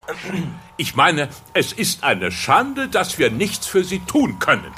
Ich meine, es ist eine Schande, dass wir nichts für Sie tun können.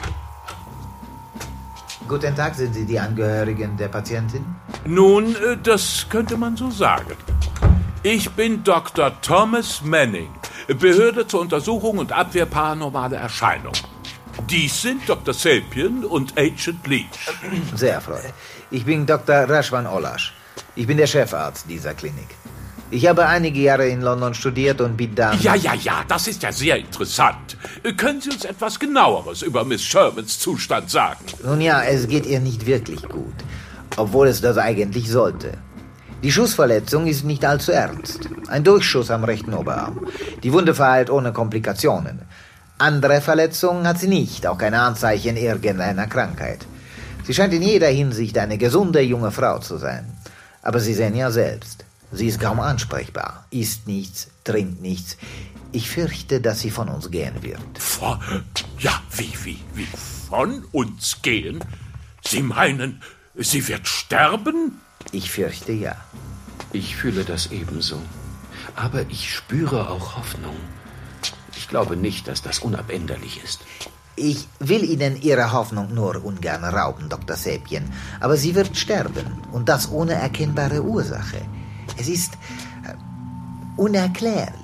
Guten Tag, sind Sie die Angehörigen der Patientin? Nun, das könnte man so sagen. Ich bin Dr. Thomas Manning, Behörde zur Untersuchung und Abwehr paranormaler Erscheinungen. Dies sind Dr. Sapien und Agent Leach. Sehr erfreut. Ich bin Dr. Rashwan Olash. Ich bin der Chefarzt dieser Klinik. Ich habe einige Jahre in London studiert und bin dann... Ja, das ist ja sehr interessant. Können Sie uns etwas Genaueres über Miss Shermans Zustand sagen? Nun ja, es geht ihr nicht wirklich gut, obwohl es das eigentlich sollte. Die Schussverletzung ist nicht allzu ernst. Ein Durchschuss am rechten Oberarm. Die Wunde verheilt ohne Komplikationen. Andere Verletzungen hat sie nicht, auch keine Anzeichen irgendeiner Krankheit. Sie scheint in jeder Hinsicht eine gesunde junge Frau zu sein. Aber Sie sehen ja selbst. Sie ist kaum ansprechbar, isst nichts, trinkt nichts. Ich fürchte, dass sie von uns gehen wird. Wie von uns gehen? Sie meinen, sie wird sterben? Ich fürchte, ja. Ich fühle das ebenso. Aber ich spüre auch Hoffnung. Ich glaube nicht, dass das unabänderlich ist. Ich will Ihnen Ihre Hoffnung nur ungern rauben, Dr. Sapien. Aber sie wird sterben. Und das ohne erkennbare Ursache. Es ist unerklärlich.